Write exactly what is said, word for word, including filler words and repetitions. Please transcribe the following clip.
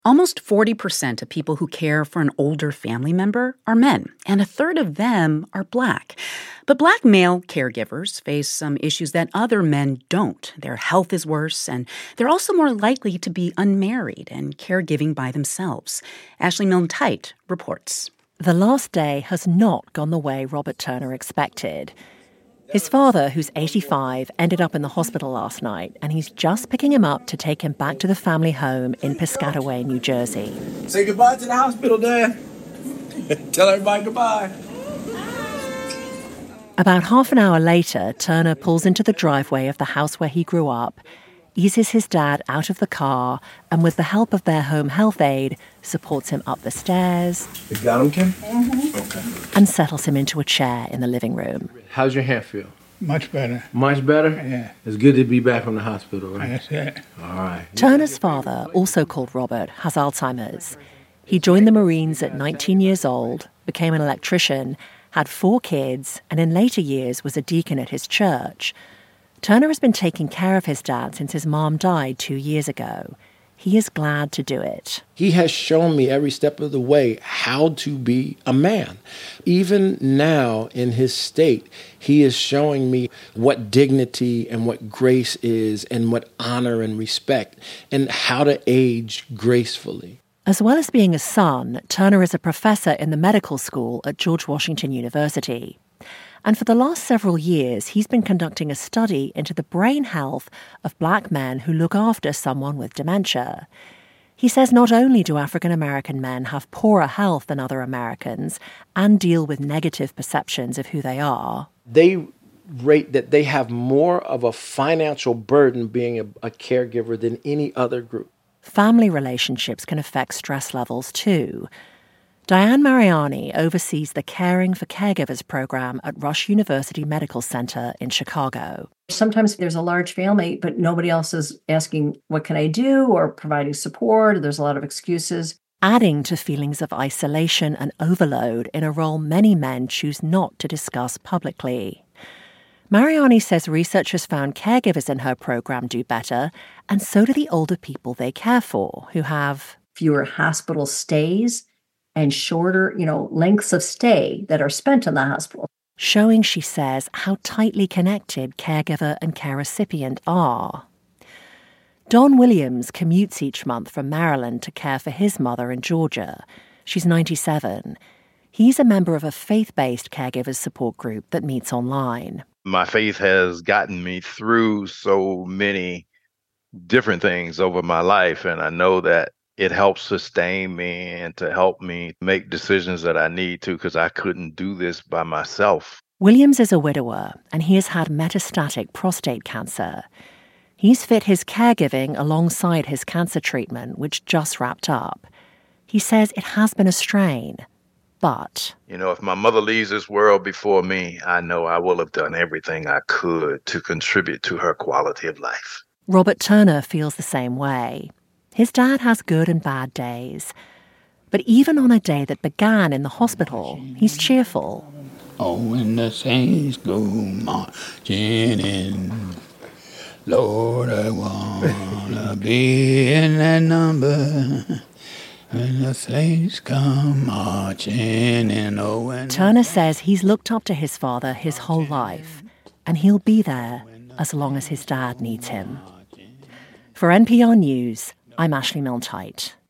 Almost forty percent of people who care for an older family member are men, and a third of them are Black. But Black male caregivers face some issues that other men don't. Their health is worse, and they're also more likely to be unmarried and caregiving by themselves. Ashley Milne-Tite reports. The last day has not gone the way Robert Turner expected. His father, who's eighty-five, ended up in the hospital last night, and he's just picking him up to take him back to the family home in Piscataway, New Jersey. Say goodbye to the hospital, Dad. Tell everybody goodbye. About half an hour later, Turner pulls into the driveway of the house where he grew up, eases his dad out of the car, and with the help of their home health aide, supports him up the stairs. You got him, Kim? Mm-hmm. Okay. And settles him into a chair in the living room. How's your hair feel? Much better. Much better? Yeah. It's good to be back from the hospital, right? That's it. All right. Turner's father, also called Robert, has Alzheimer's. He joined the Marines at nineteen years old, became an electrician, had four kids, and in later years was a deacon at his church. Turner has been taking care of his dad since his mom died two years ago. He is glad to do it. He has shown me every step of the way how to be a man. Even now in his state, he is showing me what dignity and what grace is and what honor and respect and how to age gracefully. As well as being a son, Turner is a professor in the medical school at George Washington University. And for the last several years, he's been conducting a study into the brain health of Black men who look after someone with dementia. He says not only do African American men have poorer health than other Americans and deal with negative perceptions of who they are, they rate that they have more of a financial burden being a, a caregiver than any other group. Family relationships can affect stress levels too. Diane Mariani oversees the Caring for Caregivers program at Rush University Medical Center in Chicago. Sometimes there's a large family, but nobody else is asking, what can I do, or providing support. There's a lot of excuses. Adding to feelings of isolation and overload in a role many men choose not to discuss publicly. Mariani says research has found caregivers in her program do better, and so do the older people they care for, who have fewer hospital stays and shorter, you know, lengths of stay that are spent in the hospital. Showing, she says, how tightly connected caregiver and care recipient are. Don Williams commutes each month from Maryland to care for his mother in Georgia. She's ninety-seven. He's a member of a faith-based caregivers support group that meets online. My faith has gotten me through so many different things over my life, and I know that it helps sustain me and to help me make decisions that I need to, because I couldn't do this by myself. Williams is a widower, and he has had metastatic prostate cancer. He's fit his caregiving alongside his cancer treatment, which just wrapped up. He says it has been a strain, but... You know, if my mother leaves this world before me, I know I will have done everything I could to contribute to her quality of life. Robert Turner feels the same way. His dad has good and bad days. But even on a day that began in the hospital, he's cheerful. Oh, when the saints go marching in, Lord, I wanna be in that number. When the saints come marching in, oh, when Turner says he's looked up to his father his whole life, and he'll be there as long as his dad needs him. For N P R News, I'm Ashley Milne-Tite.